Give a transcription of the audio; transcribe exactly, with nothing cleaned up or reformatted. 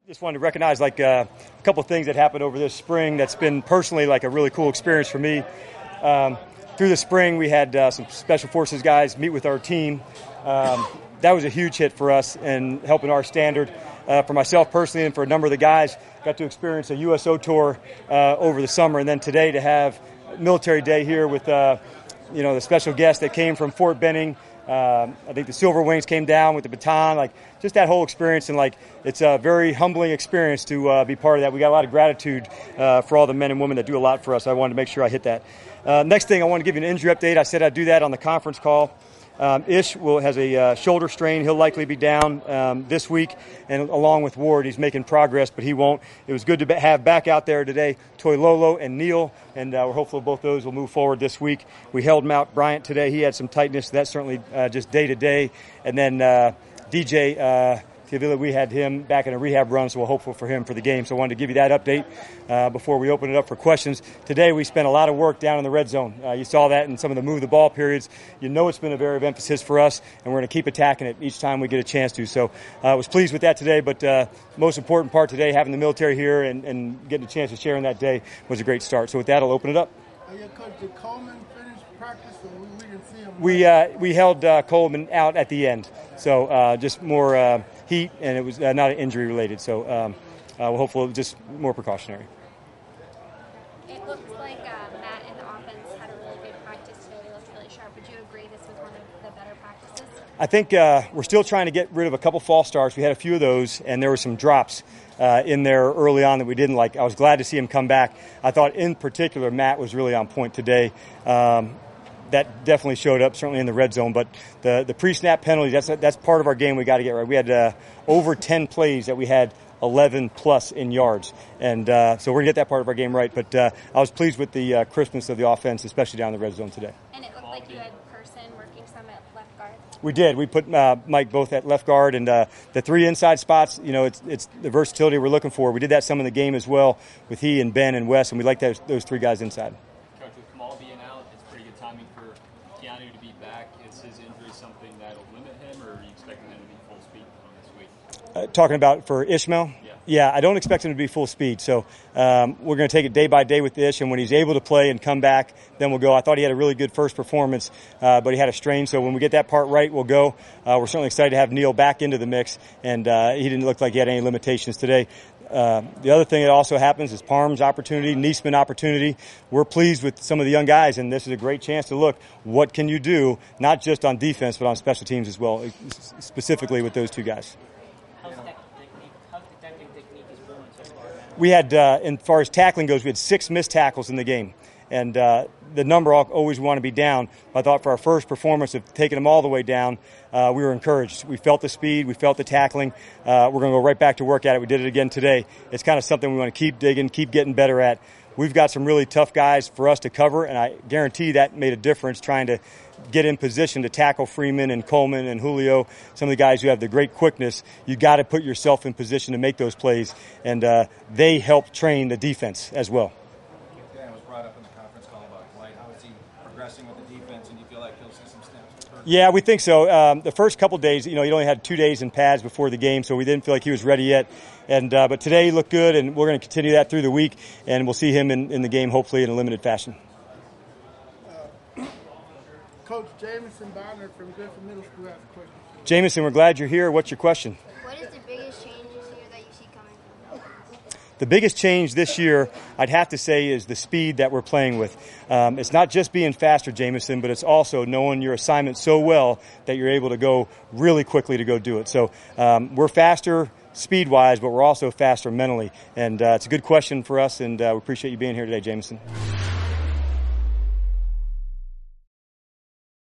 Just wanted to recognize like uh, a couple of things that happened over this spring that's been personally like a really cool experience for me. Um, through the spring, we had uh, some Special Forces guys meet with our team. Um, that was a huge hit for us and helping our standard. Uh, for myself personally and for a number of the guys, got to experience a U S O tour uh, over the summer, and then today to have Military Day here with uh, you know the special guests that came from Fort Benning. Um, I think the Silver Wings came down with the baton, like just that whole experience, and like it's a very humbling experience to uh, be part of that. We got a lot of gratitude uh, for all the men and women that do a lot for us. I wanted to make sure I hit that. Uh, next thing, I want to give you an injury update. I said I'd do that on the conference call. Um, Ish will has a uh, shoulder strain. He'll likely be down um, this week, and along with Ward, he's making progress, but he won't. It was good to have back out there today Toilolo and Neal, and uh, we're hopeful both those will move forward this week. We held Mount Bryant today. He had some tightness. That's certainly uh, just day to day. And then uh, D J uh, Tiavila, we had him back in a rehab run, so we're hopeful for him for the game. So I wanted to give you that update uh, before we open it up for questions. Today we spent a lot of work down in the red zone. Uh, you saw that in some of the move the ball periods. You know it's been a area of emphasis for us, and we're going to keep attacking it each time we get a chance to. So I uh, was pleased with that today, but uh, most important part today, having the military here and, and getting a chance to share in that day was a great start. So with that, I'll open it up. Uh, yeah, Coach, did Coleman finish practice, or we, we didn't see him? We, uh, we held uh, Coleman out at the end, so uh, just more uh, heat, and it was uh, not injury related. So um, uh, we're hopeful, just more precautionary. It looks like uh, Matt and the offense had a really good practice today. They looked really sharp. Would you agree this was one of the better practices? I think uh, we're still trying to get rid of a couple false starts. We had a few of those, and there were some drops uh, in there early on that we didn't like. I was glad to see him come back. I thought in particular Matt was really on point today. Um, that definitely showed up, certainly in the red zone. But the, the pre-snap penalties, that's, that's part of our game we got to get right. We had uh, over ten plays that we had eleven plus in yards. And uh, so we're going to get that part of our game right. But uh, I was pleased with the uh, crispness of the offense, especially down in the red zone today. And it looked like you had Person working some at left guard. We did. We put uh, Mike both at left guard, and uh, the three inside spots, you know, it's it's the versatility we're looking for. We did that some in the game as well with he and Ben and Wes, and we like those, those three guys inside. Coach, with Kamal being out, it's pretty good timing for Keanu to be back. Is his injury something that will limit him, or are you expecting him to be full speed on this week? Uh, talking about for Ishmael? Yeah. Yeah, I don't expect him to be full speed. So um, we're going to take it day by day with Ish, and when he's able to play and come back, then we'll go. I thought he had a really good first performance, uh, but he had a strain. So when we get that part right, we'll go. Uh, we're certainly excited to have Neal back into the mix, and uh, he didn't look like he had any limitations today. Uh, the other thing that also happens is Parm's opportunity, Niesman opportunity. We're pleased with some of the young guys, and this is a great chance to look, what can you do, not just on defense, but on special teams as well, specifically with those two guys. We had, uh, as far as tackling goes, we had six missed tackles in the game. And uh, the number always want to be down. I thought for our first performance of taking them all the way down, uh, we were encouraged. We felt the speed. We felt the tackling. Uh, we're going to go right back to work at it. We did it again today. It's kind of something we want to keep digging, keep getting better at. We've got some really tough guys for us to cover, and I guarantee that made a difference trying to get in position to tackle Freeman and Coleman and Julio, some of the guys who have the great quickness. You got to put yourself in position to make those plays, and uh, they help train the defense as well. Dan was brought up in the conference call about White. How is he progressing with the defense, and do you feel like he'll see some snaps? Yeah, we think so. Um, the first couple days, you know, he only had two days in pads before the game, so we didn't feel like he was ready yet. And uh, but today he looked good, and we're going to continue that through the week, and we'll see him in, in the game hopefully in a limited fashion. Uh, Coach Jamison Bonner from Griffin Middle School has a question. Jamison, we're glad you're here. What's your question? What is the biggest change this year that you see coming from the The biggest change this year, I'd have to say, is the speed that we're playing with. Um, it's not just being faster, Jamison, but it's also knowing your assignment so well that you're able to go really quickly to go do it. So um, we're faster speed-wise, but we're also faster mentally. And uh, it's a good question for us, and uh, we appreciate you being here today, Jamison.